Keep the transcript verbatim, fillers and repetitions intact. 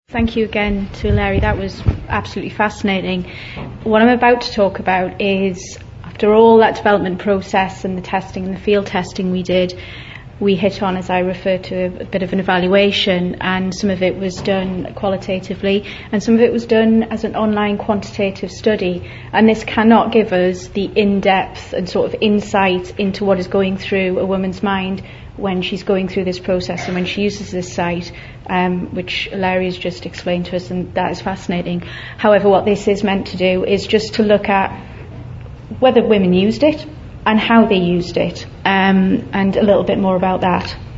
Thank you again to Larry. That was absolutely fascinating. What I'm about to talk about is, after all that development process and the testing and the field testing we did, we hit on, as I referred to, a, a bit of an evaluation, and some of it was done qualitatively and some of it was done as an online quantitative study. And this cannot give us the in-depth and sort of insight into what is going through a woman's mind when she's going through this process and when she uses this site, um, which Larry has just explained to us, and that is fascinating. However, what this is meant to do is just to look at whether women used it and how they used it, um, and a little bit more about that.